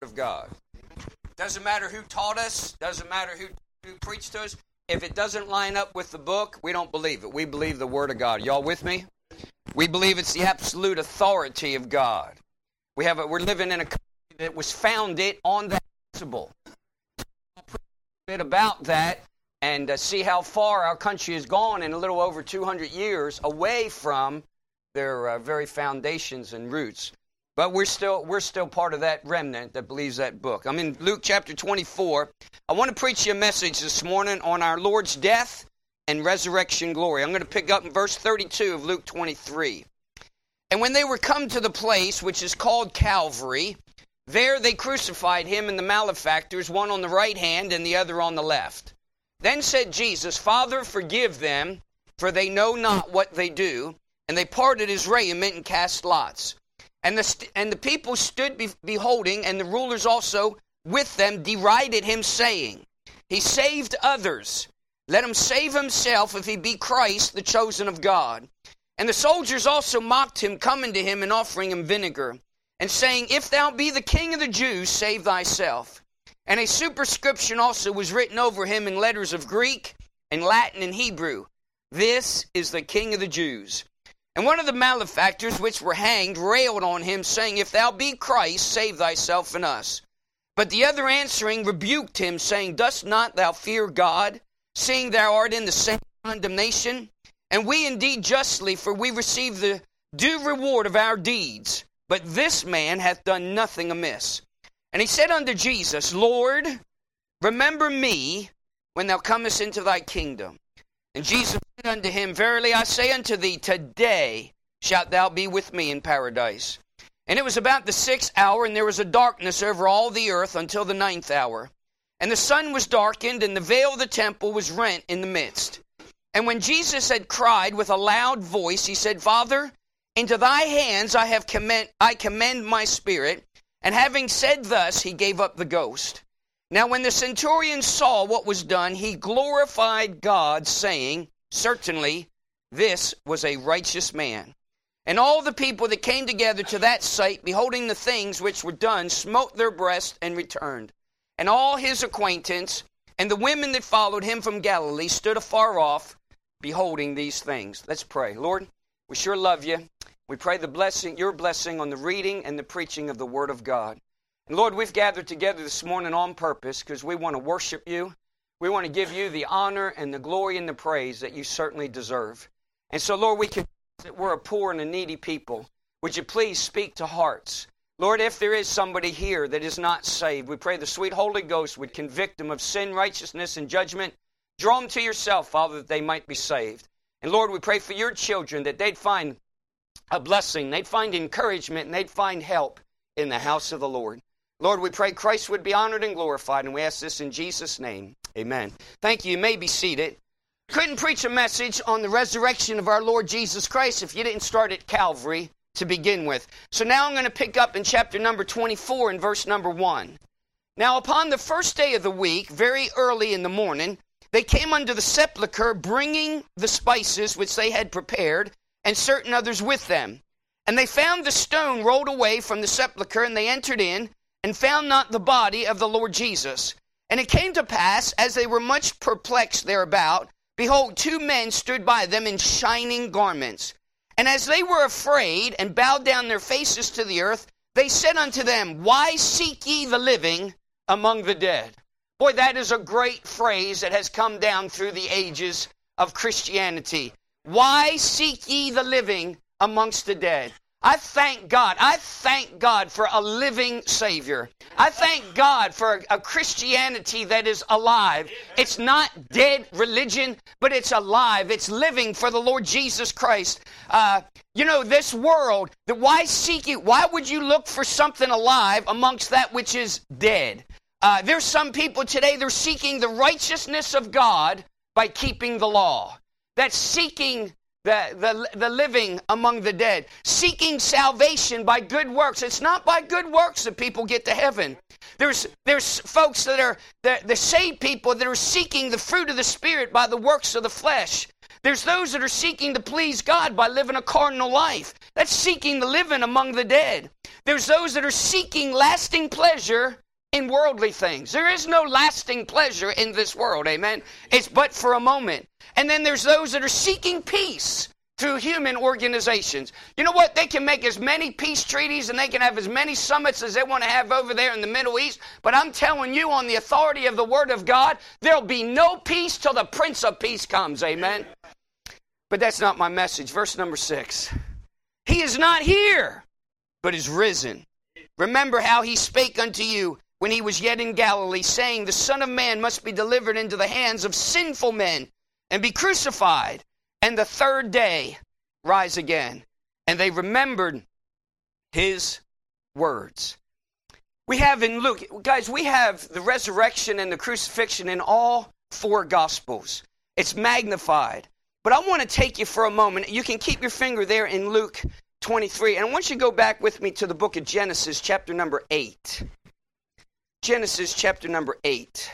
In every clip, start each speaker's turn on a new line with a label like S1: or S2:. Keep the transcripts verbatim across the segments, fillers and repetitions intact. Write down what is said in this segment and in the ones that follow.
S1: of God. Doesn't matter who taught us, doesn't matter who, who preached to us. If it doesn't line up with the book, we don't believe it. We believe the Word of God. Y'all with me? We believe it's the absolute authority of God. We have a, we're living in a country that was founded on that principle. I'll preach a bit about that and uh, see how far our country has gone in a little over two hundred years away from their uh, very foundations and roots. But we're still we're still part of that remnant that believes that book. I'm in Luke chapter twenty-four. I want to preach you a message this morning on our Lord's death and resurrection glory. I'm going to pick up in verse thirty-two of Luke twenty-three. And when they were come to the place which is called Calvary, there they crucified him and the malefactors, one on the right hand and the other on the left. Then said Jesus, Father, forgive them, for they know not what they do. And they parted his raiment and cast lots. And the, st- and the people stood be- beholding, and the rulers also with them derided him, saying, He saved others. Let him save himself if he be Christ, the chosen of God. And the soldiers also mocked him, coming to him and offering him vinegar, and saying, If thou be the King of the Jews, save thyself. And a superscription also was written over him in letters of Greek and Latin and Hebrew. This is the King of the Jews. And one of the malefactors which were hanged railed on him, saying, If thou be Christ, save thyself and us. But the other answering rebuked him, saying, Dost not thou fear God, seeing thou art in the same condemnation? And we indeed justly, for we receive the due reward of our deeds. But this man hath done nothing amiss. And he said unto Jesus, Lord, remember me when thou comest into thy kingdom. And Jesus said unto him, Verily I say unto thee, today shalt thou be with me in paradise. And it was about the sixth hour, and there was a darkness over all the earth until the ninth hour. And the sun was darkened, and the veil of the temple was rent in the midst. And when Jesus had cried with a loud voice, he said, Father, into thy hands I have commend, I commend my spirit. And having said thus, he gave up the ghost. Now when the centurion saw what was done, he glorified God, saying, Certainly this was a righteous man. And all the people that came together to that sight, beholding the things which were done, smote their breasts and returned. And all his acquaintance and the women that followed him from Galilee stood afar off, beholding these things. Let's pray. Lord, we sure love you. We pray the blessing, your blessing on the reading and the preaching of the Word of God. And Lord, we've gathered together this morning on purpose because we want to worship you. We want to give you the honor and the glory and the praise that you certainly deserve. And so, Lord, we confess that we're a poor and a needy people. Would you please speak to hearts? Lord, if there is somebody here that is not saved, we pray the sweet Holy Ghost would convict them of sin, righteousness, and judgment. Draw them to yourself, Father, that they might be saved. And Lord, we pray for your children that they'd find a blessing, they'd find encouragement, and they'd find help in the house of the Lord. Lord, we pray Christ would be honored and glorified, and we ask this in Jesus' name. Amen. Thank you. You may be seated. Couldn't preach a message on the resurrection of our Lord Jesus Christ if you didn't start at Calvary to begin with. So now I'm going to pick up in chapter number twenty-four and verse number one. Now upon the first day of the week, very early in the morning, they came unto the sepulchre, bringing the spices which they had prepared, and certain others with them. And they found the stone rolled away from the sepulchre, and they entered in, and found not the body of the Lord Jesus. And it came to pass, as they were much perplexed thereabout, behold, two men stood by them in shining garments. And as they were afraid, and bowed down their faces to the earth, they said unto them, Why seek ye the living among the dead? Boy, that is a great phrase that has come down through the ages of Christianity. Why seek ye the living amongst the dead? I thank God. I thank God for a living Savior. I thank God for a Christianity that is alive. It's not dead religion, but it's alive. It's living for the Lord Jesus Christ. Uh, you know, this world, the, why seek you? Why would you look for something alive amongst that which is dead? Uh, there's some people today, they're seeking the righteousness of God by keeping the law. That's seeking The, the, the living among the dead. Seeking salvation by good works. It's not by good works that people get to heaven. There's there's folks that are, the, the saved people that are seeking the fruit of the Spirit by the works of the flesh. There's those that are seeking to please God by living a carnal life. That's seeking the living among the dead. There's those that are seeking lasting pleasure in worldly things. There is no lasting pleasure in this world, amen? It's but for a moment. And then there's those that are seeking peace through human organizations. You know what? They can make as many peace treaties and they can have as many summits as they want to have over there in the Middle East. But I'm telling you, on the authority of the Word of God, there'll be no peace till the Prince of Peace comes. Amen? But that's not my message. Verse number six. He is not here, but is risen. Remember how he spake unto you when he was yet in Galilee, saying, the Son of Man must be delivered into the hands of sinful men and be crucified, and the third day rise again. And they remembered his words. We have in Luke, guys, we have the resurrection and the crucifixion in all four Gospels. It's magnified. But I want to take you for a moment. You can keep your finger there in Luke twenty-three. And I want you to go back with me to the book of Genesis, chapter number eight. Genesis, chapter number eight.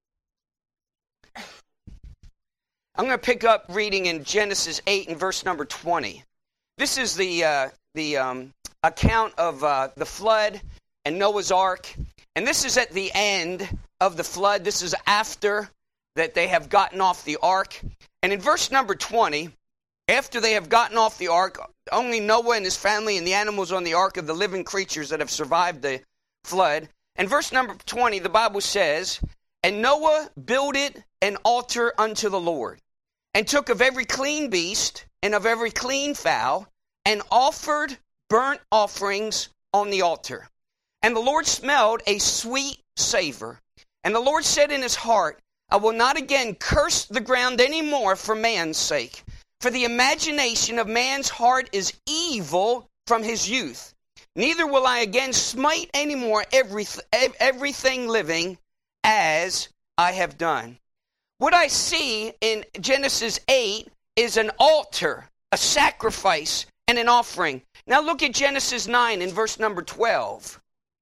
S1: I'm going to pick up reading in Genesis eight and verse number twenty. This is the uh, the um, account of uh, the flood and Noah's Ark. And this is at the end of the flood. This is after that they have gotten off the ark. And in verse number twenty, after they have gotten off the ark, only Noah and his family and the animals on the ark are the living creatures that have survived the flood. And verse number twenty, the Bible says, and Noah builded an altar unto the Lord, and took of every clean beast and of every clean fowl, and offered burnt offerings on the altar. And the Lord smelled a sweet savor. And the Lord said in his heart, I will not again curse the ground any more for man's sake. For the imagination of man's heart is evil from his youth. Neither will I again smite any more every, everything living as I have done. What I see in Genesis eight is an altar, a sacrifice, and an offering. Now look at Genesis nine in verse number twelve.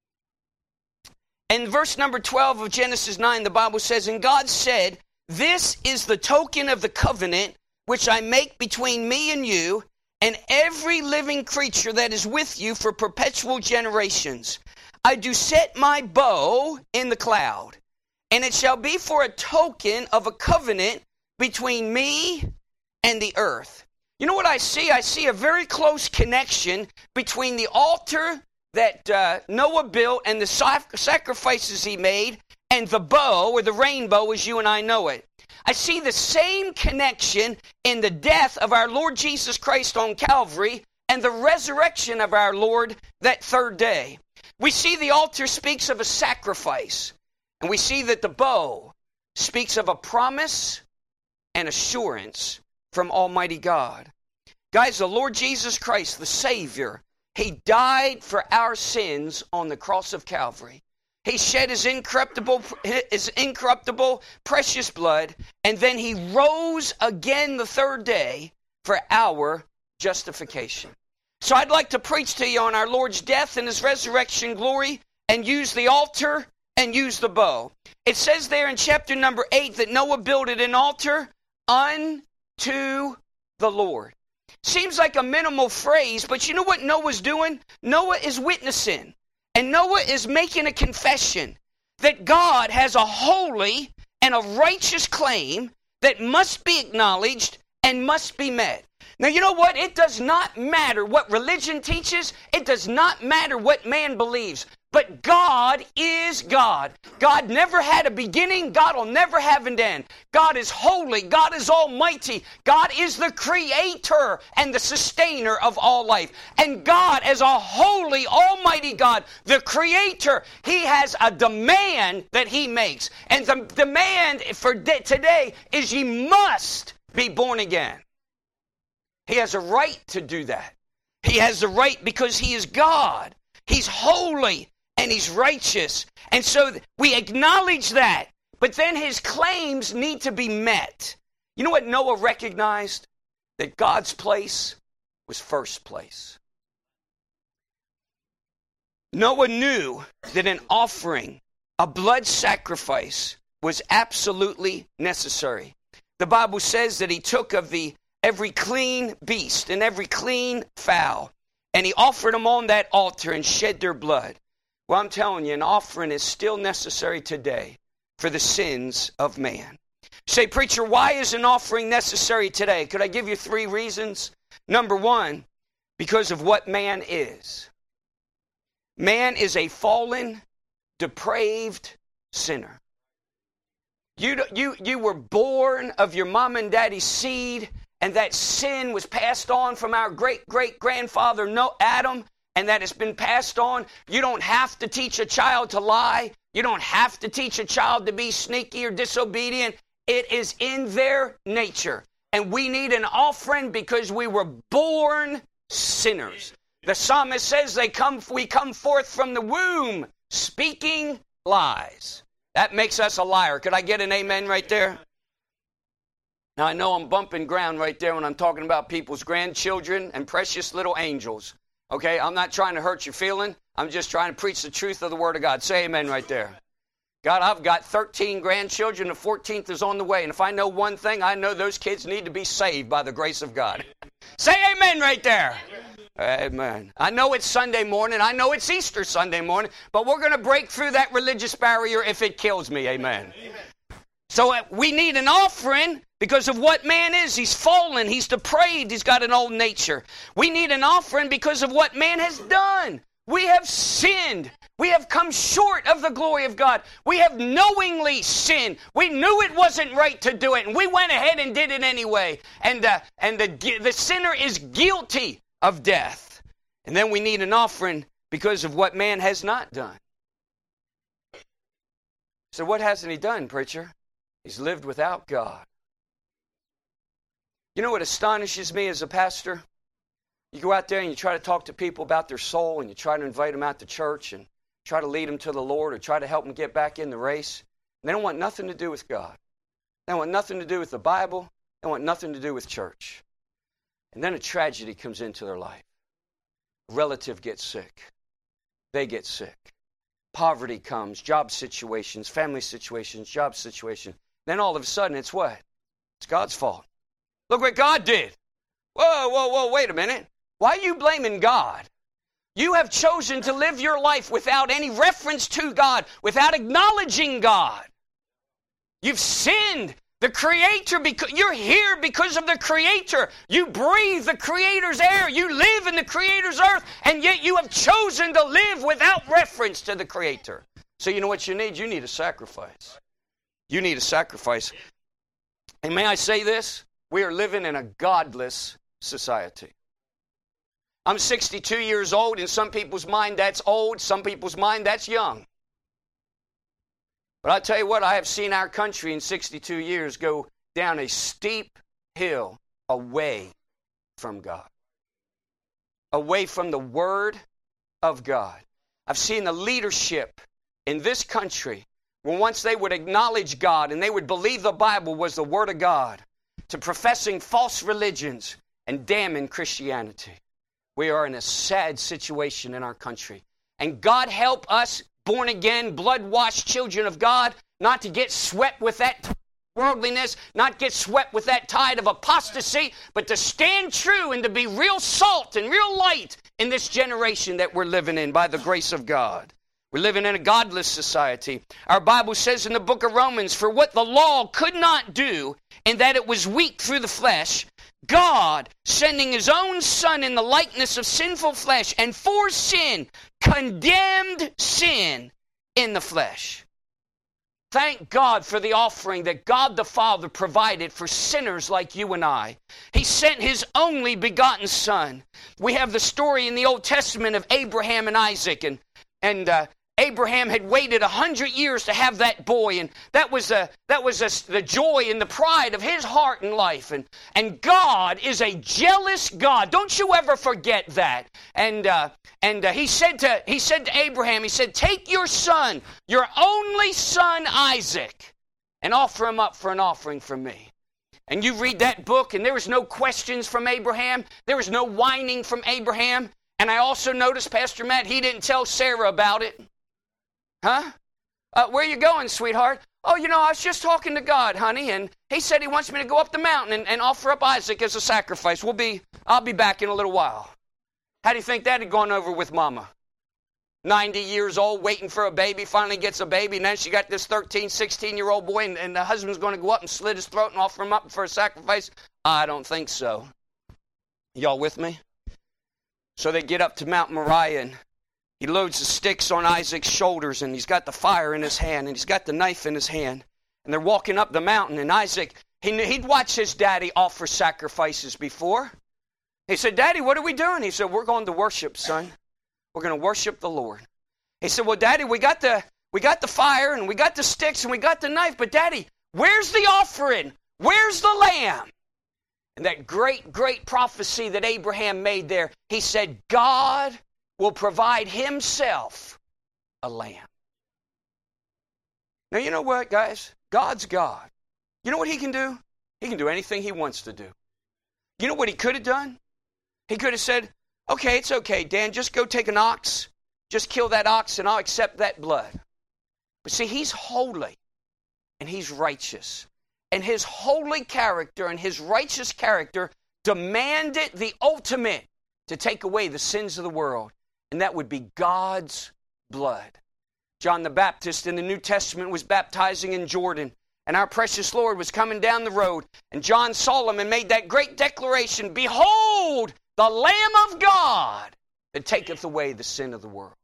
S1: In verse number twelve of Genesis nine, the Bible says, and God said, this is the token of the covenant which I make between me and you, and every living creature that is with you for perpetual generations. I do set my bow in the cloud, and it shall be for a token of a covenant between me and the earth. You know what I see? I see a very close connection between the altar that uh, Noah built and the sac- sacrifices he made and the bow, or the rainbow as you and I know it. I see the same connection in the death of our Lord Jesus Christ on Calvary and the resurrection of our Lord that third day. We see the altar speaks of a sacrifice, and we see that the bow speaks of a promise and assurance from Almighty God. Guys, the Lord Jesus Christ, the Savior, he died for our sins on the cross of Calvary. He shed his incorruptible, his incorruptible, precious blood, and then he rose again the third day for our justification. So I'd like to preach to you on our Lord's death and his resurrection glory, and use the altar and use the bow. It says there in chapter number eight that Noah builded an altar unto the Lord. Seems like a minimal phrase, but you know what Noah's doing? Noah is witnessing. And Noah is making a confession that God has a holy and a righteous claim that must be acknowledged and must be met. Now, you know what? It does not matter what religion teaches. It does not matter what man believes. But God is God. God never had a beginning. God will never have an end. God is holy. God is almighty. God is the creator and the sustainer of all life. And God, as a holy, almighty God, the creator, he has a demand that he makes. And the demand for today is ye must be born again. He has a right to do that. He has the right because he is God. He's holy. And he's righteous. And so we acknowledge that. But then his claims need to be met. You know what Noah recognized? That God's place was first place. Noah knew that an offering, a blood sacrifice, was absolutely necessary. the Bible says that he took of the every clean beast and every clean fowl, and he offered them on that altar and shed their blood. Well, I'm telling you, an offering is still necessary today for the sins of man. Say, preacher, why is an offering necessary today? Could I give you three reasons? Number one, because of what man is. Man is a fallen, depraved sinner. You, you, you were born of your mom and daddy's seed, and that sin was passed on from our great-great-grandfather Adam, and that it's been passed on. You don't have to teach a child to lie. You don't have to teach a child to be sneaky or disobedient. It is in their nature. And we need an offering because we were born sinners. The psalmist says they come, we come forth from the womb speaking lies. That makes us a liar. Could I get an amen right there? Now, I know I'm bumping ground right there when I'm talking about people's grandchildren and precious little angels. Okay, I'm not trying to hurt your feeling. I'm just trying to preach the truth of the Word of God. Say amen right there. God, I've got thirteen grandchildren. The fourteenth is on the way. And if I know one thing, I know those kids need to be saved by the grace of God. Say amen right there. Amen. I know it's Sunday morning. I know it's Easter Sunday morning. But we're going to break through that religious barrier if it kills me. Amen. So uh, we need an offering because of what man is. He's fallen. He's depraved. He's got an old nature. We need an offering because of what man has done. We have sinned. We have come short of the glory of God. We have knowingly sinned. We knew it wasn't right to do it, and we went ahead and did it anyway. And, uh, and the, the sinner is guilty of death. And then we need an offering because of what man has not done. So what hasn't he done, preacher? He's lived without God. You know what astonishes me as a pastor? You go out there and you try to talk to people about their soul, and you try to invite them out to church and try to lead them to the Lord or try to help them get back in the race. And they don't want nothing to do with God. They want nothing to do with the Bible. They want nothing to do with church. And then a tragedy comes into their life. A relative gets sick. They get sick. Poverty comes, job situations, family situations, job situations. Then all of a sudden it's what? It's God's fault. Look what God did. Whoa, whoa, whoa, wait a minute. Why are you blaming God? You have chosen to live your life without any reference to God, without acknowledging God. You've sinned. The Creator, because you're here because of the Creator. You breathe the Creator's air. You live in the Creator's earth, and yet you have chosen to live without reference to the Creator. So you know what you need? You need a sacrifice. You need a sacrifice. And may I say this? We are living in a godless society. I'm sixty-two years old. In some people's mind, that's old. Some people's mind, that's young. But I tell you what, I have seen our country in sixty-two years go down a steep hill away from God. Away from the Word of God. I've seen the leadership in this country, where once they would acknowledge God and they would believe the Bible was the Word of God, to professing false religions and damning Christianity. We are in a sad situation in our country. And God help us, born-again, blood-washed children of God, not to get swept with that worldliness, not get swept with that tide of apostasy, but to stand true and to be real salt and real light in this generation that we're living in by the grace of God. We're living in a godless society. Our Bible says in the book of Romans, for what the law could not do, in that it was weak through the flesh, God, sending His own Son in the likeness of sinful flesh, and for sin, condemned sin in the flesh. Thank God for the offering that God the Father provided for sinners like you and I. He sent His only begotten Son. We have the story in the Old Testament of Abraham and Isaac, and, and uh, Abraham had waited a hundred years to have that boy, and that was a, that was a, the joy and the pride of his heart and life. And, and God is a jealous God. Don't you ever forget that. And uh, and uh, he said to he said to Abraham, he said, take your son, your only son Isaac, and offer him up for an offering from me. And you read that book, and there was no questions from Abraham. There was no whining from Abraham. And I also noticed, Pastor Matt, he didn't tell Sarah about it. Huh? Uh, where are you going, sweetheart? Oh, you know, I was just talking to God, honey, and he said he wants me to go up the mountain and, and offer up Isaac as a sacrifice. We'll be, I'll be back in a little while. How do you think that had gone over with Mama? ninety years old, waiting for a baby, finally gets a baby, and then she got this thirteen, sixteen-year-old boy, and, and the husband's going to go up and slit his throat and offer him up for a sacrifice? I don't think so. Y'all with me? So they get up to Mount Moriah, and he loads the sticks on Isaac's shoulders, and he's got the fire in his hand, and he's got the knife in his hand. And they're walking up the mountain, and Isaac, he, he'd watched his daddy offer sacrifices before. He said, Daddy, what are we doing? He said, we're going to worship, son. We're going to worship the Lord. He said, well, Daddy, we got the we got the fire, and we got the sticks, and we got the knife, but Daddy, where's the offering? Where's the lamb? And that great, great prophecy that Abraham made there, he said, God will provide himself a lamb. Now, you know what, guys? God's God. You know what he can do? He can do anything he wants to do. You know what he could have done? He could have said, okay, it's okay, Dan, just go take an ox. Just kill that ox and I'll accept that blood. But see, he's holy and he's righteous. And his holy character and his righteous character demanded the ultimate to take away the sins of the world. And that would be God's blood. John the Baptist in the New Testament was baptizing in Jordan. And our precious Lord was coming down the road. And John saw him and made that great declaration, Behold, the Lamb of God that taketh away the sin of the world.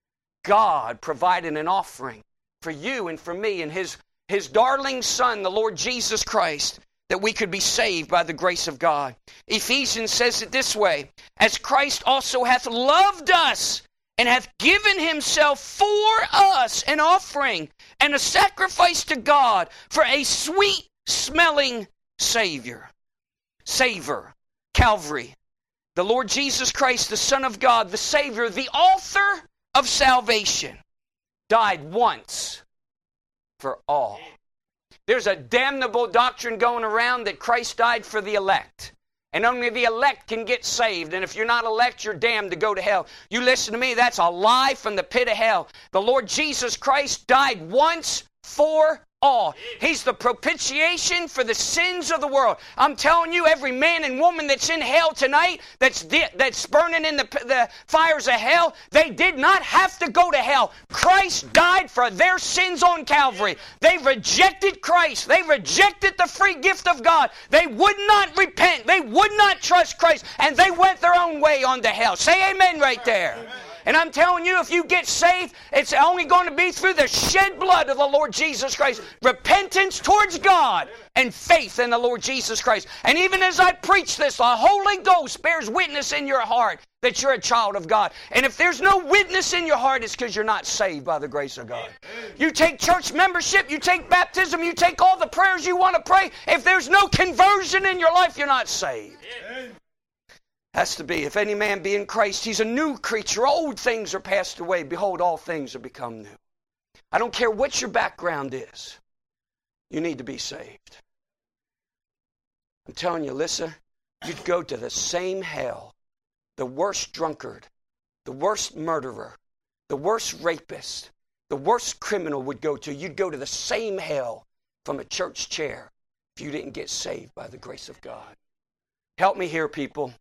S1: God provided an offering for you and for me and his, his darling Son, the Lord Jesus Christ, that we could be saved by the grace of God. Ephesians says it this way, As Christ also hath loved us, and hath given himself for us an offering and a sacrifice to God for a sweet-smelling Savior. Savor, Calvary. The Lord Jesus Christ, the Son of God, the Savior, the author of salvation, died once for all. There's a damnable doctrine going around that Christ died for the elect. And only the elect can get saved. And if you're not elect, you're damned to go to hell. You listen to me, that's a lie from the pit of hell. The Lord Jesus Christ died once for all. He's the propitiation for the sins of the world. I'm telling you, every man and woman that's in hell tonight, that's di- that's burning in the, the fires of hell, they did not have to go to hell. Christ died for their sins on Calvary. They rejected Christ. They rejected the free gift of God. They would not repent. They would not trust Christ. And they went their own way onto hell. Say amen right there. Amen. And I'm telling you, if you get saved, it's only going to be through the shed blood of the Lord Jesus Christ. Repentance towards God and faith in the Lord Jesus Christ. And even as I preach this, the Holy Ghost bears witness in your heart that you're a child of God. And if there's no witness in your heart, it's because you're not saved by the grace of God. You take church membership, you take baptism, you take all the prayers you want to pray. If there's no conversion in your life, you're not saved. Has to be. If any man be in Christ, he's a new creature. Old things are passed away. Behold, all things are become new. I don't care what your background is. You need to be saved. I'm telling you, Alyssa, you'd go to the same hell the worst drunkard, the worst murderer, the worst rapist, the worst criminal would go to. You'd go to the same hell from a church chair if you didn't get saved by the grace of God. Help me here, people.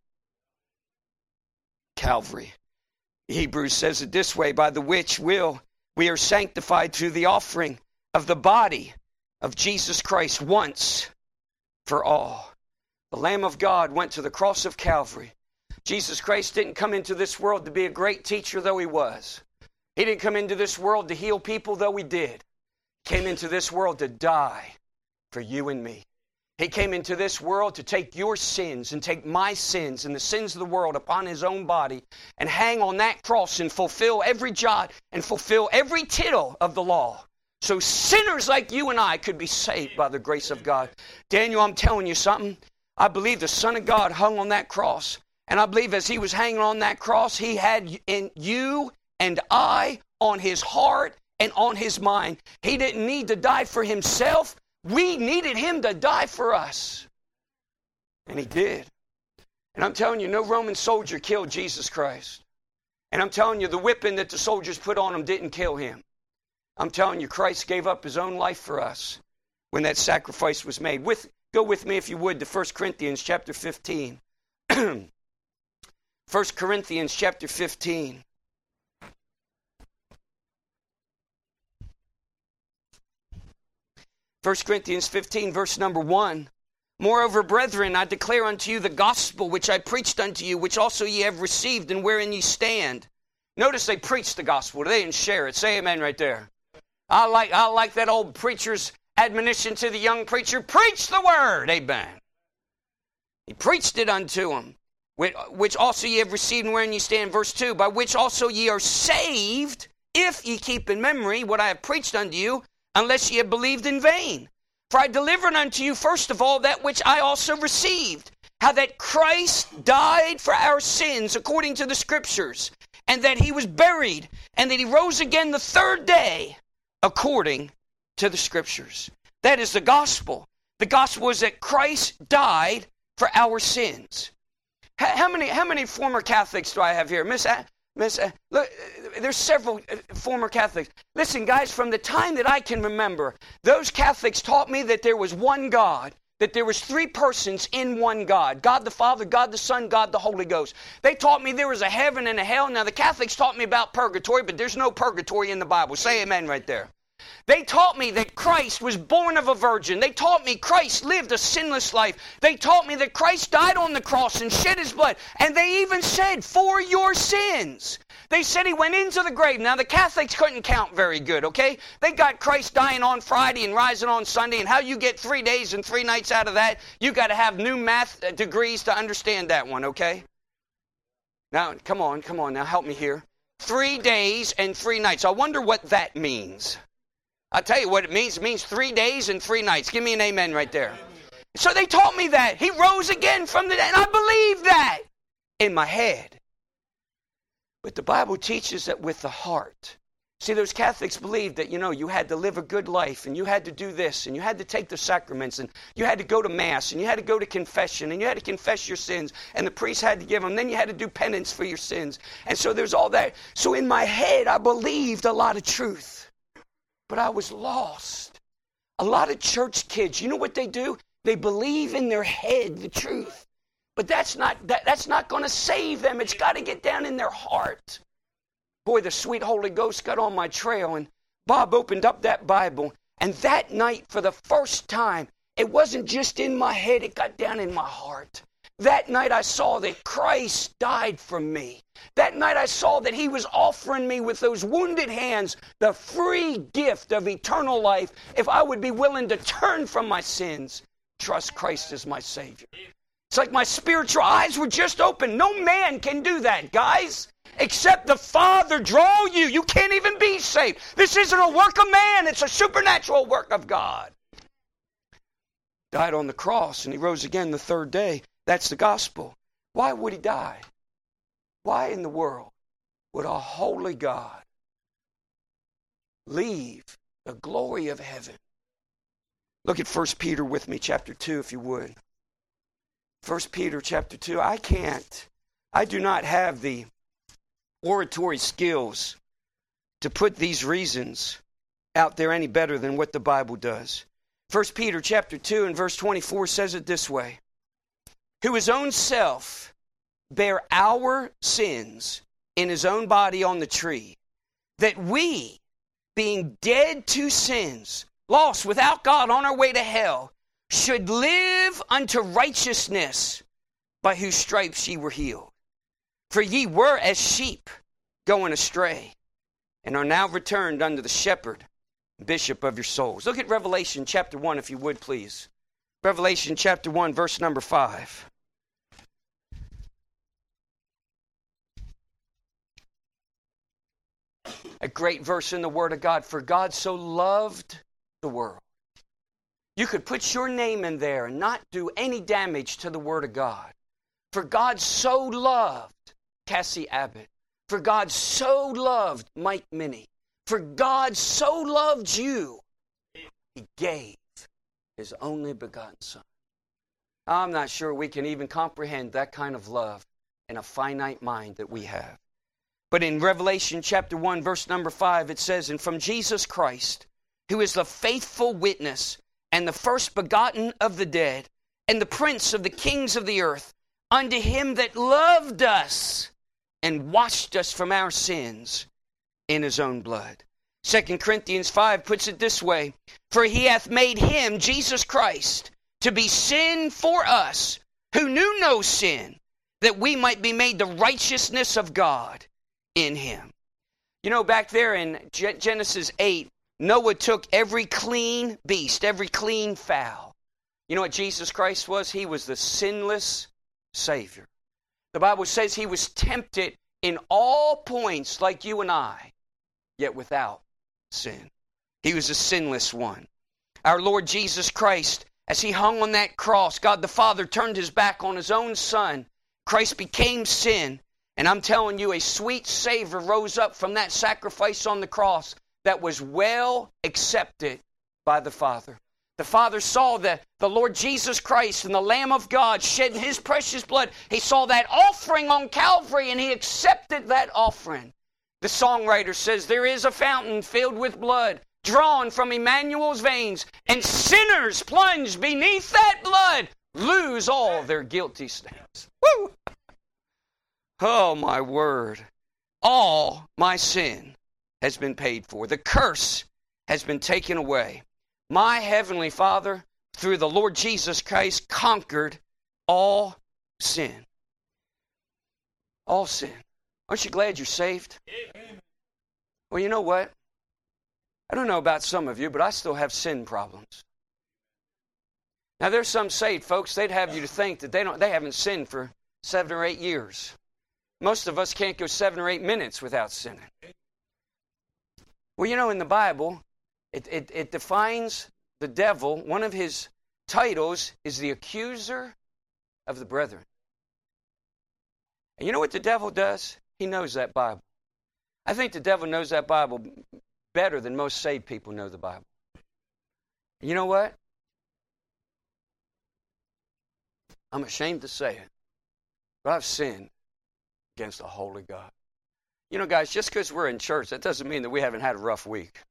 S1: Calvary. Hebrews says it this way, by the which will we are sanctified through the offering of the body of Jesus Christ once for all. The Lamb of God went to the cross of Calvary. Jesus Christ didn't come into this world to be a great teacher, though he was. He didn't come into this world to heal people, though he did. He came into this world to die for you and me. He came into this world to take your sins and take my sins and the sins of the world upon his own body and hang on that cross and fulfill every jot and fulfill every tittle of the law. So sinners like you and I could be saved by the grace of God. Daniel, I'm telling you something. I believe the Son of God hung on that cross. And I believe as he was hanging on that cross, he had in you and I on his heart and on his mind. He didn't need to die for himself. We needed him to die for us. And he did. And I'm telling you, no Roman soldier killed Jesus Christ. And I'm telling you, the whipping that the soldiers put on him didn't kill him. I'm telling you, Christ gave up his own life for us when that sacrifice was made. With, go with me, if you would, to First Corinthians chapter fifteen. First Corinthians chapter fifteen. First Corinthians fifteen, verse number one. Moreover, brethren, I declare unto you the gospel which I preached unto you, which also ye have received, and wherein ye stand. Notice they preached the gospel. They didn't share it. Say amen right there. I like, I like that old preacher's admonition to the young preacher. Preach the word. Amen. He preached it unto them, which also ye have received, and wherein ye stand. Verse two, by which also ye are saved, if ye keep in memory what I have preached unto you, unless ye have believed in vain. For I delivered unto you first of all that which I also received, how that Christ died for our sins according to the Scriptures, and that he was buried, and that he rose again the third day according to the Scriptures. That is the gospel. The gospel is that Christ died for our sins. How many, how many former Catholics do I have here? Miss... Miss, uh, look, there's several uh, former Catholics. Listen, guys, from the time that I can remember, those Catholics taught me that there was one God, that there was three persons in one God. God the Father, God the Son, God the Holy Ghost. They taught me there was a heaven and a hell. Now, the Catholics taught me about purgatory, but there's no purgatory in the Bible. Say amen right there. They taught me that Christ was born of a virgin. They taught me Christ lived a sinless life. They taught me that Christ died on the cross and shed his blood. And they even said, for your sins. They said he went into the grave. Now, the Catholics couldn't count very good, okay? They got Christ dying on Friday and rising on Sunday. And how you get three days and three nights out of that, you got to have new math degrees to understand that one, okay? Now, come on, come on. Now, help me here. Three days and three nights. I wonder what that means. I'll tell you what it means. It means three days and three nights. Give me an amen right there. So they taught me that. He rose again from the dead. And I believe that in my head. But the Bible teaches that with the heart. See, those Catholics believed that, you know, you had to live a good life, and you had to do this, and you had to take the sacraments, and you had to go to Mass, and you had to go to confession, and you had to confess your sins, and the priest had to give them. Then you had to do penance for your sins. And so there's all that. So in my head, I believed a lot of truth. But I was lost. A lot of church kids, you know what they do? They believe in their head the truth. But that's not that, that's not going to save them. It's got to get down in their heart. Boy, the sweet Holy Ghost got on my trail, and Bob opened up that Bible. And that night, for the first time, it wasn't just in my head, it got down in my heart. That night I saw that Christ died for me. That night I saw that he was offering me with those wounded hands the free gift of eternal life if I would be willing to turn from my sins, trust Christ as my Savior. It's like my spiritual eyes were just open. No man can do that, guys, except the Father draw you. You can't even be saved. This isn't a work of man. It's a supernatural work of God. Died on the cross and he rose again the third day. That's the gospel. Why would he die? Why in the world would a holy God leave the glory of heaven? Look at First Peter with me, chapter two, if you would. First Peter chapter two. I can't, I do not have the oratory skills to put these reasons out there any better than what the Bible does. First Peter chapter two and verse twenty-four says it this way. Who his own self bare our sins in his own body on the tree, that we, being dead to sins, lost without God on our way to hell, should live unto righteousness, by whose stripes ye were healed. For ye were as sheep going astray, and are now returned unto the shepherd, bishop of your souls. Look at Revelation chapter one, if you would, please. Revelation chapter one, verse number five. A great verse in the Word of God. For God so loved the world. You could put your name in there and not do any damage to the Word of God. For God so loved Cassie Abbott. For God so loved Mike Minnie. For God so loved you, he gave his only begotten Son. I'm not sure we can even comprehend that kind of love in a finite mind that we have. But in Revelation chapter one, verse number five, it says, and from Jesus Christ, who is the faithful witness and the first begotten of the dead, and the prince of the kings of the earth, unto him that loved us and washed us from our sins in his own blood. Second Corinthians five puts it this way, for he hath made him, Jesus Christ, to be sin for us, who knew no sin, that we might be made the righteousness of God in him. You know, back there in Genesis eight, Noah took every clean beast, every clean fowl. You know what Jesus Christ was? He was the sinless Savior. The Bible says he was tempted in all points like you and I, yet without sin. He was a sinless one. Our Lord Jesus Christ, as he hung on that cross, God the Father turned his back on his own Son. Christ became sin. And I'm telling you, a sweet savor rose up from that sacrifice on the cross that was well accepted by the Father. The Father saw the, the Lord Jesus Christ and the Lamb of God shedding his precious blood. He saw that offering on Calvary and he accepted that offering. The songwriter says, there is a fountain filled with blood, drawn from Emmanuel's veins, and sinners plunged beneath that blood lose all their guilty stains. Woo! Oh, my word. All my sin has been paid for. The curse has been taken away. My heavenly Father, through the Lord Jesus Christ, conquered all sin. All sin. Aren't you glad you're saved? Amen. Well, you know what? I don't know about some of you, but I still have sin problems. Now, there's some saved folks, they'd have you to think that they don't, they haven't sinned for seven or eight years. Most of us can't go seven or eight minutes without sinning. Well, you know, in the Bible, it, it, it defines the devil. One of his titles is the accuser of the brethren. And you know what the devil does? He knows that Bible. I think the devil knows that Bible better than most saved people know the Bible. You know what? I'm ashamed to say it, but I've sinned against a holy God. You know, guys, just because we're in church, that doesn't mean that we haven't had a rough week.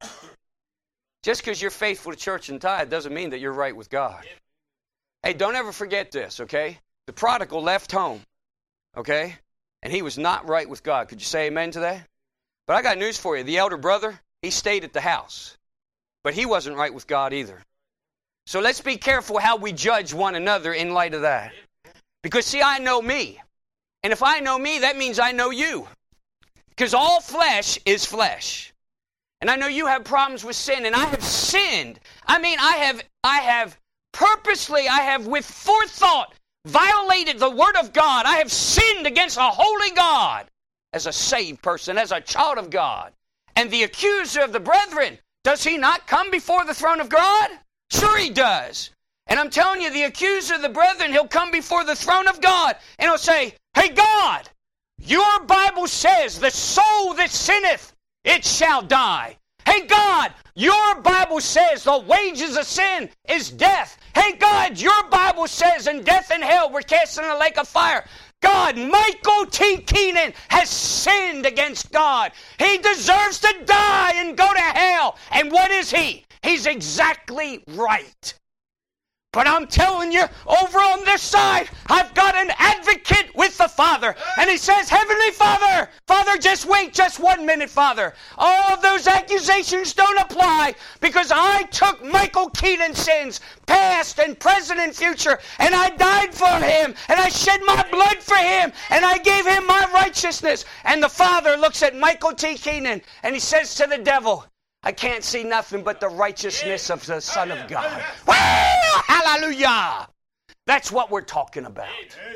S1: Just because you're faithful to church and tithe doesn't mean that you're right with God. Hey, don't ever forget this, okay? The prodigal left home, okay? And he was not right with God. Could you say amen to that? But I got news for you. The elder brother, he stayed at the house. But he wasn't right with God either. So let's be careful how we judge one another in light of that. Because, see, I know me. And if I know me, that means I know you. Because all flesh is flesh. And I know you have problems with sin, and I have sinned. I mean, I have, I have purposely, I have with forethought violated the Word of God. I have sinned against a holy God as a saved person, as a child of God. And the accuser of the brethren, does he not come before the throne of God? Sure he does. And I'm telling you, the accuser of the brethren, he'll come before the throne of God, and he'll say, hey, God, your Bible says the soul that sinneth, it shall die. Hey, God, your Bible says the wages of sin is death. Hey, God, your Bible says in death and hell we're cast in a lake of fire. God, Michael T. Keenan has sinned against God. He deserves to die and go to hell. And what is he? He's exactly right. But I'm telling you, over on this side, I've got an advocate with the Father. And he says, Heavenly Father, Father, just wait just one minute, Father. All of those accusations don't apply because I took Michael Keenan's sins, past and present and future, and I died for him, and I shed my blood for him, and I gave him my righteousness. And the Father looks at Michael T. Keenan, and he says to the devil, I can't see nothing but the righteousness of the Son of God. Well, hallelujah! That's what we're talking about.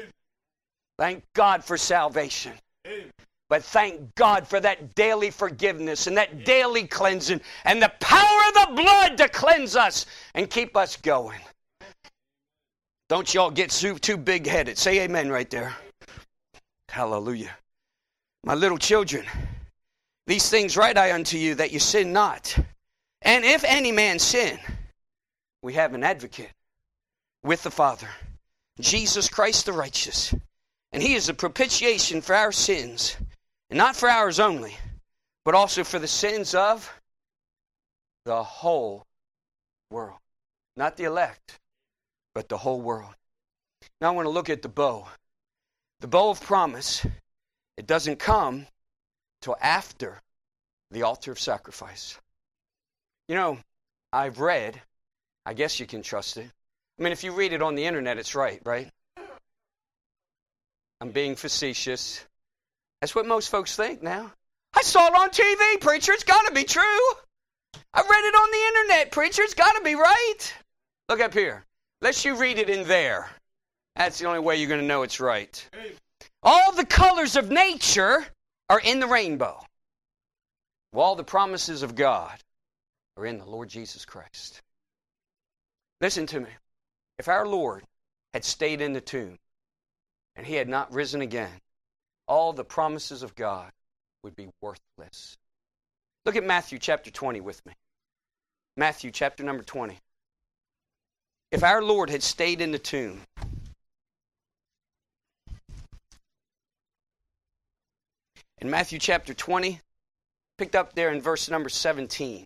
S1: Thank God for salvation. But thank God for that daily forgiveness and that daily cleansing and the power of the blood to cleanse us and keep us going. Don't y'all get too, too big-headed. Say amen right there. Hallelujah. My little children, these things write I unto you, that you sin not. And if any man sin, we have an advocate with the Father, Jesus Christ the righteous. And he is a propitiation for our sins. And not for ours only, but also for the sins of the whole world. Not the elect, but the whole world. Now I want to look at the bow. The bow of promise, it doesn't come till after the altar of sacrifice. You know, I've read, I guess you can trust it. I mean, if you read it on the internet, it's right, right? I'm being facetious. That's what most folks think now. I saw it on T V, preacher. It's got to be true. I read it on the internet, preacher. It's got to be right. Look up here. Unless you read it in there. That's the only way you're going to know it's right. All the colors of nature are in the rainbow. Well, all the promises of God are in the Lord Jesus Christ. Listen to me. If our Lord had stayed in the tomb and he had not risen again, all the promises of God would be worthless. Look at Matthew chapter twenty with me. Matthew chapter number twenty. If our Lord had stayed in the tomb, in Matthew chapter twenty, picked up there in verse number seventeen.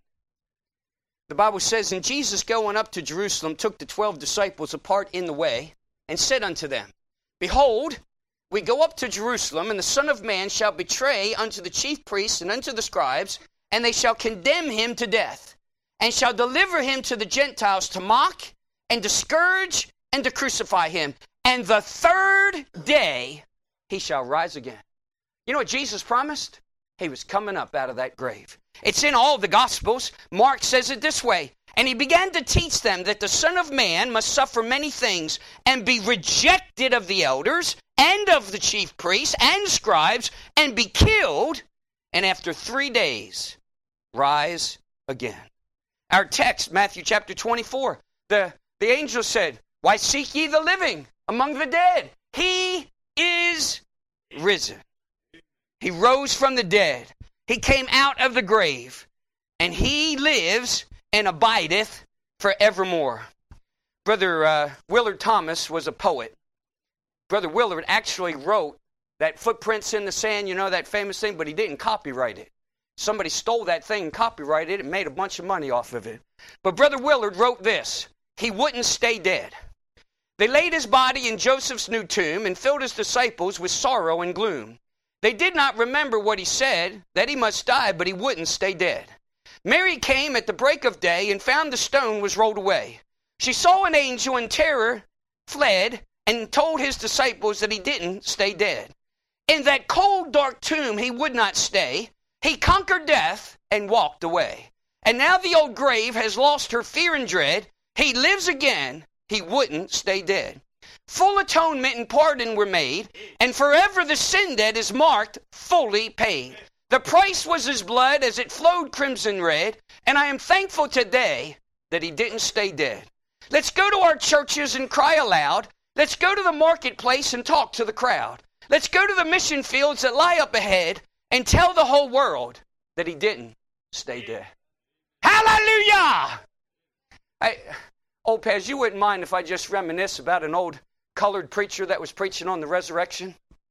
S1: The Bible says, and Jesus going up to Jerusalem took the twelve disciples apart in the way and said unto them, Behold, we go up to Jerusalem, and the Son of Man shall betray unto the chief priests and unto the scribes, and they shall condemn him to death, and shall deliver him to the Gentiles to mock, and to scourge, and to crucify him. And the third day he shall rise again. You know what Jesus promised? He was coming up out of that grave. It's in all the Gospels. Mark says it this way. And he began to teach them that the Son of Man must suffer many things and be rejected of the elders and of the chief priests and scribes and be killed, and after three days rise again. Our text, Matthew chapter twenty-four, the, the angel said, Why seek ye the living among the dead? He is risen. He rose from the dead. He came out of the grave, and he lives and abideth forevermore. Brother uh, Willard Thomas was a poet. Brother Willard actually wrote that Footprints in the Sand, you know, that famous thing, but he didn't copyright it. Somebody stole that thing and copyrighted it and made a bunch of money off of it. But Brother Willard wrote this. He wouldn't stay dead. They laid his body in Joseph's new tomb and filled his disciples with sorrow and gloom. They did not remember what he said, that he must die, but he wouldn't stay dead. Mary came at the break of day and found the stone was rolled away. She saw an angel in terror, fled, and told his disciples that he didn't stay dead. In that cold, dark tomb he would not stay. He conquered death and walked away. And now the old grave has lost her fear and dread. He lives again. He wouldn't stay dead. Full atonement and pardon were made, and forever the sin debt is marked, fully paid. The price was his blood as it flowed crimson red, and I am thankful today that he didn't stay dead. Let's go to our churches and cry aloud. Let's go to the marketplace and talk to the crowd. Let's go to the mission fields that lie up ahead and tell the whole world that he didn't stay dead. Hallelujah! I, old Paz, you wouldn't mind if I just reminisce about an old colored preacher that was preaching on the resurrection?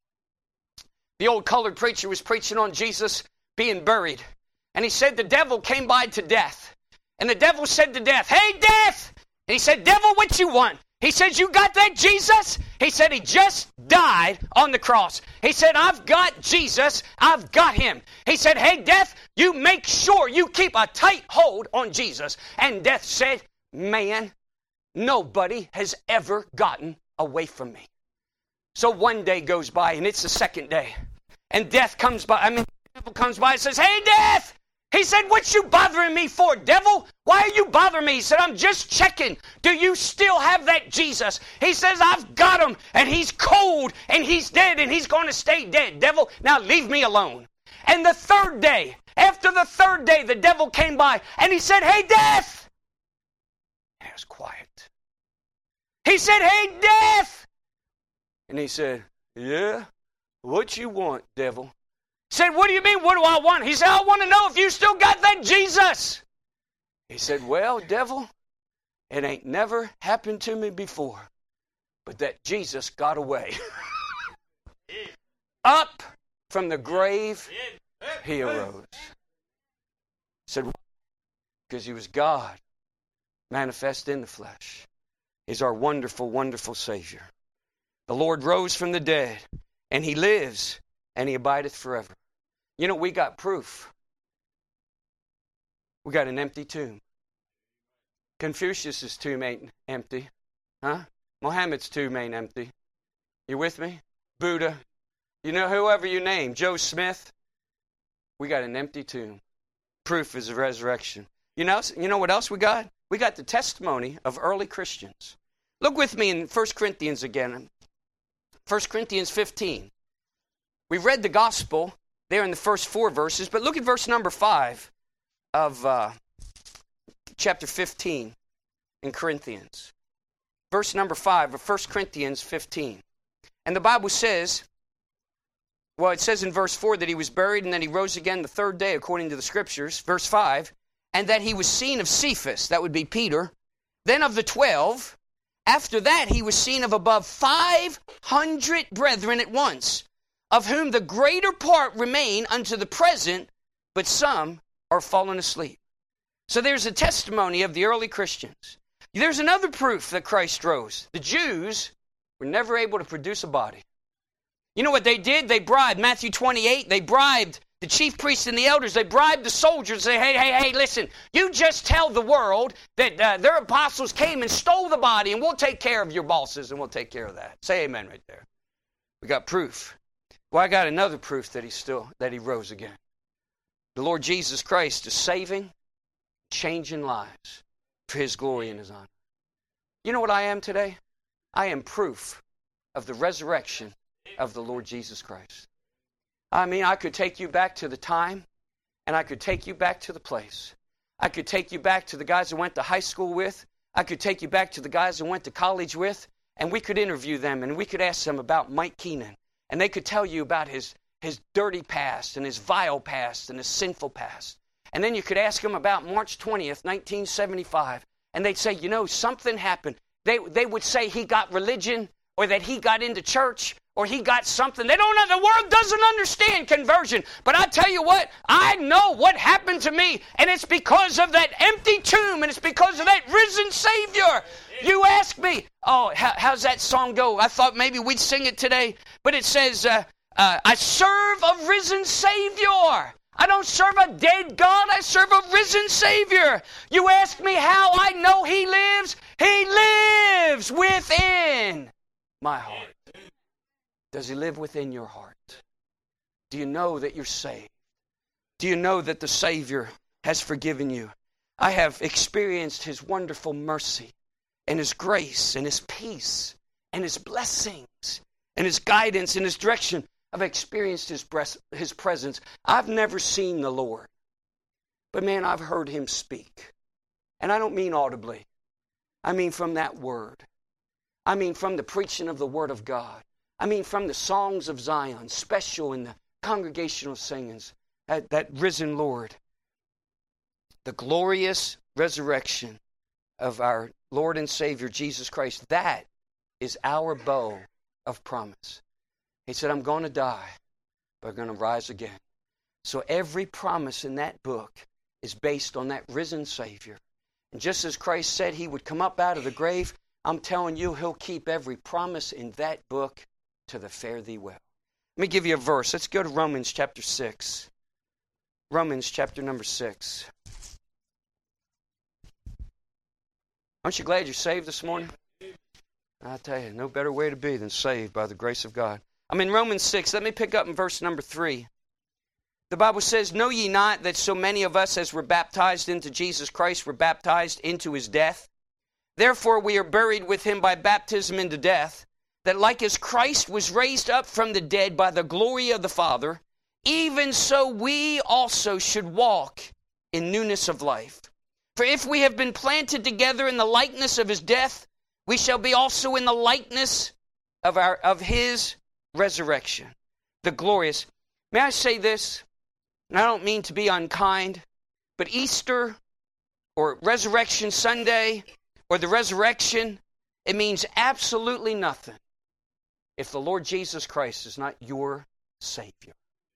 S1: The old colored preacher was preaching on Jesus being buried. And he said the devil came by to death. And the devil said to death, Hey, death! And he said, Devil, what you want? He said, You got that Jesus? He said, He just died on the cross. He said, I've got Jesus. I've got him. He said, Hey, death, you make sure you keep a tight hold on Jesus. And death said, Man, nobody has ever gotten away from me. So one day goes by, and it's the second day. And death comes by. I mean, the devil comes by and says, Hey, death! He said, What you bothering me for, devil? Why are you bothering me? He said, I'm just checking. Do you still have that Jesus? He says, I've got him, and he's cold, and he's dead, and he's going to stay dead, devil. Now leave me alone. And the third day, after the third day, the devil came by, and he said, Hey, death! And it was quiet. He said, Hey, death! And he said, Yeah? What you want, devil? He said, What do you mean, what do I want? He said, I want to know if you still got that Jesus. He said, Well, devil, it ain't never happened to me before, but that Jesus got away. Up From the grave, he arose. He said, because he was God, manifest in the flesh. He's our wonderful, wonderful Savior. The Lord rose from the dead, and he lives, and he abideth forever. You know, we got proof. We got an empty tomb. Confucius' tomb ain't empty. Huh? Muhammad's tomb ain't empty. You with me? Buddha. You know, whoever you name. Joe Smith. We got an empty tomb. Proof is the resurrection. You know, you know what else we got? We got the testimony of early Christians. Look with me in First Corinthians again. First Corinthians fifteen. We read the gospel there in the first four verses, but look at verse number five of uh, chapter fifteen in Corinthians. Verse number five of First Corinthians fifteen. And the Bible says, well, it says in verse four that he was buried and that he rose again the third day according to the Scriptures. Verse five, and that he was seen of Cephas, that would be Peter, then of the twelve. After that he was seen of above five hundred brethren at once, of whom the greater part remain unto the present, but some are fallen asleep. So there's a testimony of the early Christians. There's another proof that Christ rose. The Jews were never able to produce a body. You know what they did? They bribed, Matthew twenty-eight, they bribed the chief priests and the elders. They bribed the soldiers. They say, hey, hey, hey, listen, you just tell the world that uh, their apostles came and stole the body, and we'll take care of your bosses, and we'll take care of that. Say amen right there. We got proof. Well, I got another proof that he still, that he rose again. The Lord Jesus Christ is saving, changing lives for his glory and his honor. You know what I am today? I am proof of the resurrection of the Lord Jesus Christ. I mean, I could take you back to the time, and I could take you back to the place. I could take you back to the guys I went to high school with. I could take you back to the guys I went to college with, and we could interview them, and we could ask them about Mike Keenan, and they could tell you about his, his dirty past and his vile past and his sinful past. And then you could ask them about March twentieth, nineteen seventy-five, and they'd say, you know, something happened. They, they would say he got religion, or that he got into church, or he got something. They don't know. The world doesn't understand conversion. But I tell you what, I know what happened to me, and it's because of that empty tomb, and it's because of that risen Savior. You ask me, oh, how, how's that song go? I thought maybe we'd sing it today. But it says, uh, uh, I serve a risen Savior. I don't serve a dead God. I serve a risen Savior. You ask me how I know he lives. He lives within my heart. Does he live within your heart? Do you know that you're saved? Do you know that the Savior has forgiven you? I have experienced his wonderful mercy and his grace and his peace and his blessings and his guidance and his direction. I've experienced his, breast, his presence. I've never seen the Lord. But man, I've heard him speak. And I don't mean audibly. I mean from that word. I mean from the preaching of the Word of God. I mean from the songs of Zion, special in the congregational singings, that, that risen Lord. The glorious resurrection of our Lord and Savior Jesus Christ, that is our bow of promise. He said, I'm going to die, but I'm going to rise again. So every promise in that book is based on that risen Savior. And just as Christ said he would come up out of the grave, I'm telling you, he'll keep every promise in that book to the fare thee well. Let me give you a verse. Let's go to Romans chapter six. Romans chapter number six. Aren't you glad you're saved this morning? I tell you, no better way to be than saved by the grace of God. I'm in Romans six. Let me pick up in verse number three. The Bible says, know ye not that so many of us as were baptized into Jesus Christ were baptized into his death? Therefore we are buried with him by baptism into death, that like as Christ was raised up from the dead by the glory of the Father, even so we also should walk in newness of life. For if we have been planted together in the likeness of his death, we shall be also in the likeness of our of his resurrection. The glorious. May I say this? And I don't mean to be unkind, but Easter or Resurrection Sunday or the resurrection, it means absolutely nothing if the Lord Jesus Christ is not your Savior.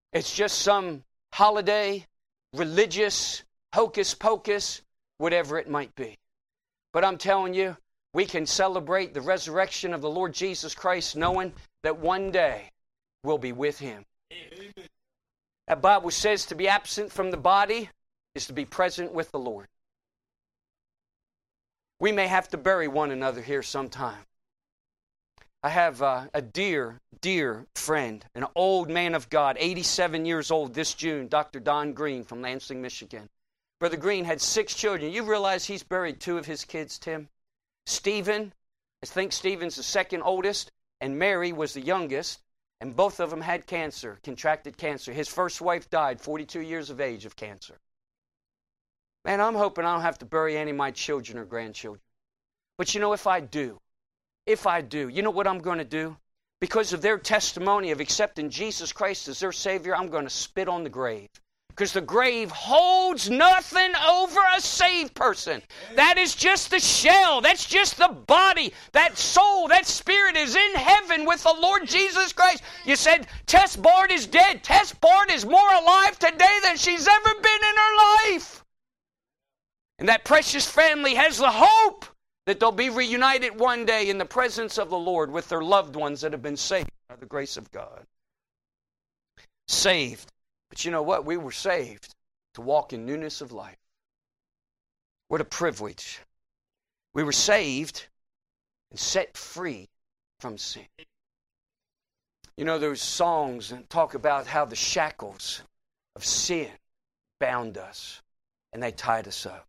S1: It's just some holiday, religious, hocus pocus, whatever it might be. But I'm telling you, we can celebrate the resurrection of the Lord Jesus Christ knowing that one day we'll be with Him. Amen. The Bible says to be absent from the body is to be present with the Lord. We may have to bury one another here sometime. I have uh, a dear, dear friend, an old man of God, eighty-seven years old this June, Doctor Don Green from Lansing, Michigan. Brother Green had six children. You realize he's buried two of his kids, Tim? Stephen, I think Stephen's the second oldest, and Mary was the youngest, and both of them had cancer, contracted cancer. His first wife died, forty-two years of age, of cancer. Man, I'm hoping I don't have to bury any of my children or grandchildren. But you know, if I do, if I do, you know what I'm going to do? Because of their testimony of accepting Jesus Christ as their Savior, I'm going to spit on the grave. Because the grave holds nothing over a saved person. That is just the shell. That's just the body. That soul, that spirit is in heaven with the Lord Jesus Christ. You said, Tess Bard is dead. Tess Bard is more alive today than she's ever been in her life. And that precious family has the hope that they'll be reunited one day in the presence of the Lord with their loved ones that have been saved by the grace of God. Saved. But you know what? We were saved to walk in newness of life. What a privilege. We were saved and set free from sin. You know, there's songs that talk about how the shackles of sin bound us and they tied us up.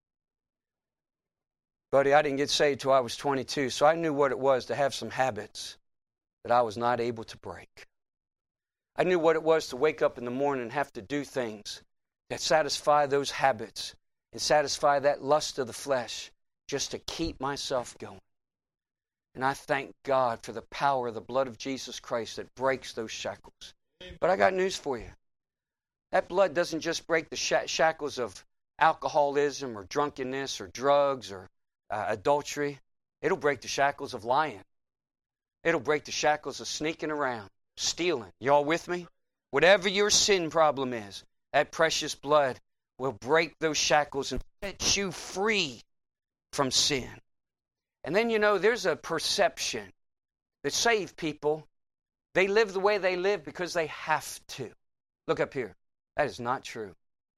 S1: Buddy, I didn't get saved till I was twenty-two, so I knew what it was to have some habits that I was not able to break. I knew what it was to wake up in the morning and have to do things that satisfy those habits and satisfy that lust of the flesh just to keep myself going. And I thank God for the power of the blood of Jesus Christ that breaks those shackles. But I got news for you. That blood doesn't just break the sh- shackles of alcoholism or drunkenness or drugs or Uh, adultery. It'll break the shackles of lying. It'll break the shackles of sneaking around, stealing. Y'all with me? Whatever your sin problem is, that precious blood will break those shackles and set you free from sin. And then, you know, there's a perception that saved people, they live the way they live because they have to. Look up here. That is not true.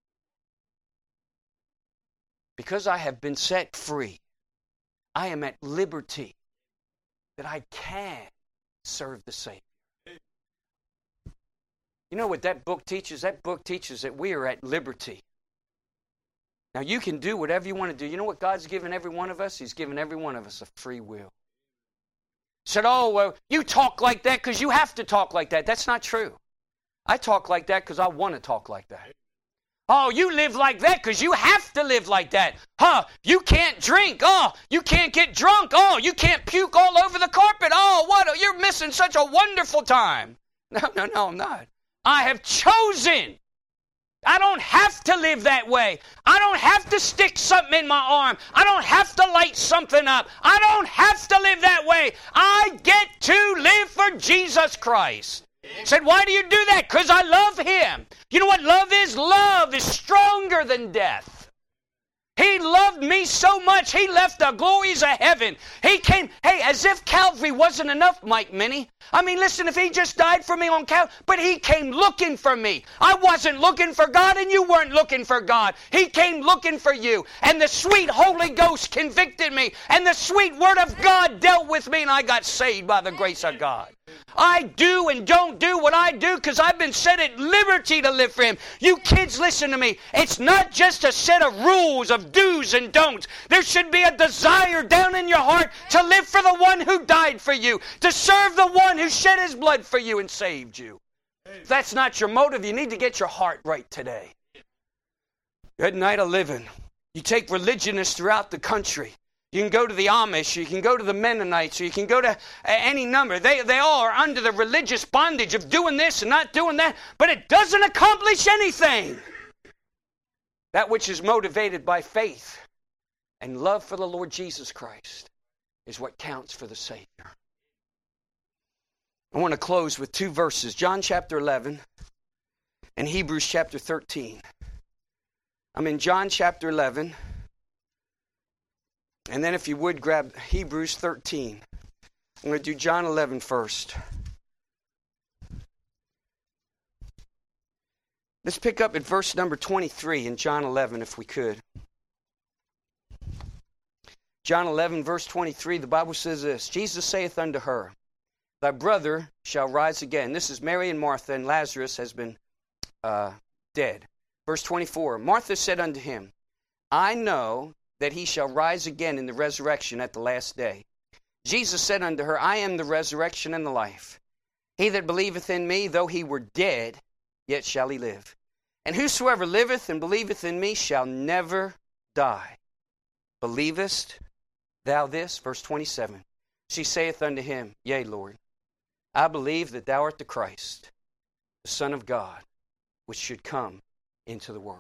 S1: Because I have been set free, I am at liberty that I can serve the Savior. You know what that book teaches? That book teaches that we are at liberty. Now, you can do whatever you want to do. You know what God's given every one of us? He's given every one of us a free will. Said, oh, well, you talk like that because you have to talk like that. That's not true. I talk like that because I want to talk like that. Oh, you live like that because you have to live like that. Huh, you can't drink. Oh, you can't get drunk. Oh, you can't puke all over the carpet. Oh, what? You're missing such a wonderful time. No, no, no, I'm not. I have chosen. I don't have to live that way. I don't have to stick something in my arm. I don't have to light something up. I don't have to live that way. I get to live for Jesus Christ. Said, why do you do that? Because I love Him. You know what love is? Love is stronger than death. He loved me so much, He left the glories of heaven. He came, hey, as if Calvary wasn't enough, Mike Minnie. I mean, listen, if He just died for me on Calvary, but He came looking for me. I wasn't looking for God, and you weren't looking for God. He came looking for you, and the sweet Holy Ghost convicted me, and the sweet Word of God dealt with me, and I got saved by the grace of God. I do and don't do what I do because I've been set at liberty to live for Him. You kids, listen to me. It's not just a set of rules of do's and don'ts. There should be a desire down in your heart to live for the one who died for you, to serve the one who shed His blood for you and saved you. If that's not your motive, you need to get your heart right today. Good night of living. You take religionists throughout the country. You can go to the Amish, you can go to the Mennonites, or you can go to any number. They, they all are under the religious bondage of doing this and not doing that, but it doesn't accomplish anything. That which is motivated by faith and love for the Lord Jesus Christ is what counts for the Savior. I want to close with two verses. John chapter eleven. and Hebrews chapter thirteen. I'm in John chapter eleven. And then if you would grab Hebrews thirteen. I'm going to do John eleven first. Let's pick up at verse number twenty-three in John eleven if we could. John eleven verse twenty-three, the Bible says this, Jesus saith unto her, Thy brother shall rise again. This is Mary and Martha, and Lazarus has been uh, dead. Verse twenty-four, Martha said unto him, I know that he shall rise again in the resurrection at the last day. Jesus said unto her, I am the resurrection and the life. He that believeth in me, though he were dead, yet shall he live. And whosoever liveth and believeth in me shall never die. Believest thou this? Verse twenty-seven. She saith unto him, Yea, Lord, I believe that thou art the Christ, the Son of God, which should come into the world.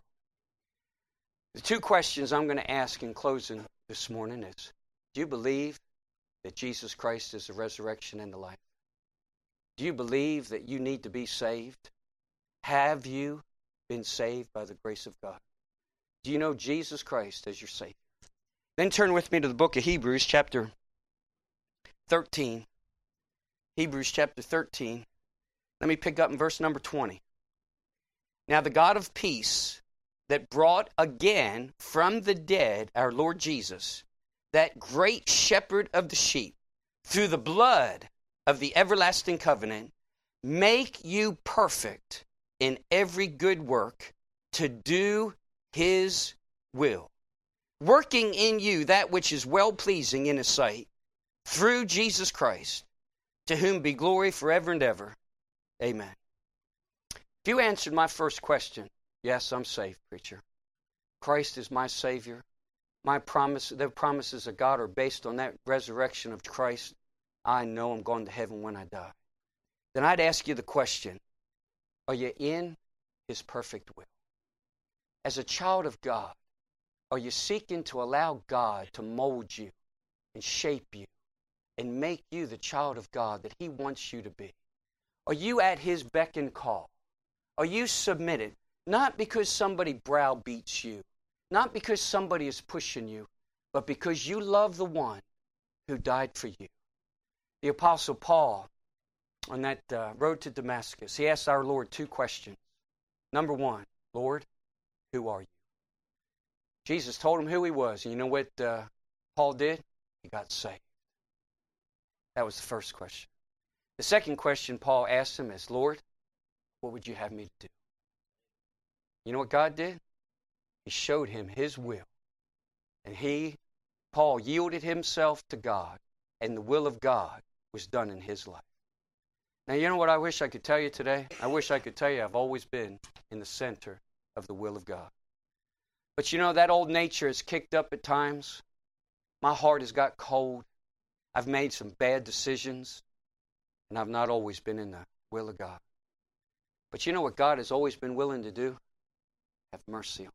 S1: The two questions I'm going to ask in closing this morning is, do you believe that Jesus Christ is the resurrection and the life? Do you believe that you need to be saved? Have you been saved by the grace of God? Do you know Jesus Christ as your Savior? Then turn with me to the book of Hebrews chapter thirteen. Hebrews chapter thirteen. Let me pick up in verse number twenty. Now the God of peace that brought again from the dead our Lord Jesus, that great shepherd of the sheep, through the blood of the everlasting covenant, make you perfect in every good work to do his will, working in you that which is well-pleasing in his sight, through Jesus Christ, to whom be glory forever and ever. Amen. If you answered my first question, yes, I'm saved, preacher. Christ is my Savior. My promise, the promises of God are based on that resurrection of Christ. I know I'm going to heaven when I die. Then I'd ask you the question, are you in his perfect will? As a child of God, are you seeking to allow God to mold you and shape you and make you the child of God that he wants you to be? Are you at his beck and call? Are you submitted? Not because somebody browbeats you, not because somebody is pushing you, but because you love the one who died for you. The Apostle Paul, on that uh, road to Damascus, he asked our Lord two questions. Number one, Lord, who are you? Jesus told him who he was. And you know what uh, Paul did? He got saved. That was the first question. The second question Paul asked him is, Lord, what would you have me to do? You know what God did? He showed him his will. And he, Paul, yielded himself to God, and the will of God was done in his life. Now, you know what I wish I could tell you today? I wish I could tell you I've always been in the center of the will of God. But you know, that old nature is kicked up at times. My heart has got cold. I've made some bad decisions, and I've not always been in the will of God. But you know what God has always been willing to do? Have mercy on me.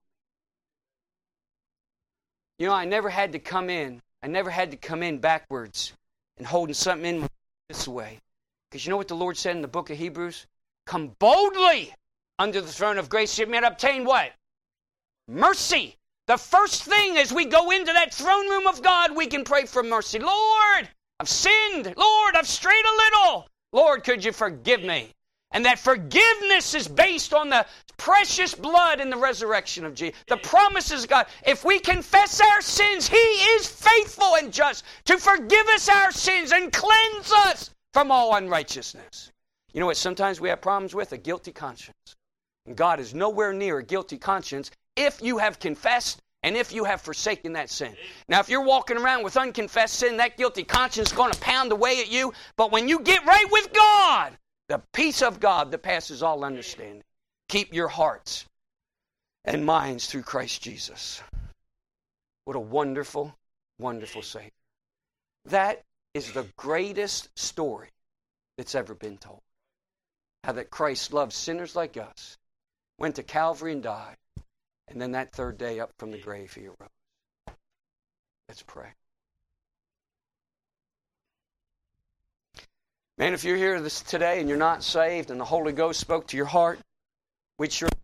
S1: You know, I never had to come in. I never had to come in backwards and holding something in this way. Because you know what the Lord said in the book of Hebrews? Come boldly under the throne of grace, you may obtain what? Mercy. The first thing as we go into that throne room of God, we can pray for mercy. Lord, I've sinned. Lord, I've strayed a little. Lord, could you forgive me? And that forgiveness is based on the precious blood and the resurrection of Jesus. The promises of God. If we confess our sins, he is faithful and just to forgive us our sins and cleanse us from all unrighteousness. You know what sometimes we have problems with? A guilty conscience. And God is nowhere near a guilty conscience if you have confessed and if you have forsaken that sin. Now, if you're walking around with unconfessed sin, that guilty conscience is going to pound away at you. But when you get right with God, the peace of God that passes all understanding, keep your hearts and minds through Christ Jesus. What a wonderful, wonderful Savior. That is the greatest story that's ever been told. How that Christ loved sinners like us, went to Calvary and died, and then that third day up from the grave he arose. Let's pray. Man, if you're here this today and you're not saved and the Holy Ghost spoke to your heart, which your